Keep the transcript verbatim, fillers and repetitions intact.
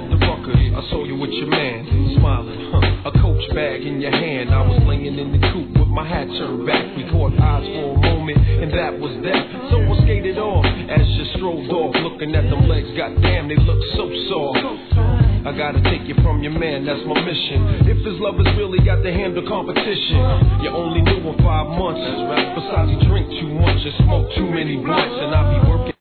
at the Ruckers. I saw you with your man, smiling, huh? A Coach bag in your hand. I was laying in the coupe with my hat turned back. We caught eyes for a moment, and that was that. So I skated off as you strolled off, looking at them legs. Goddamn, they look so soft. I gotta take you from your man, that's my mission. If his love has really got to handle competition, you only knew him five months. Besides, he drink too much and smoke too many blunts, and I be working.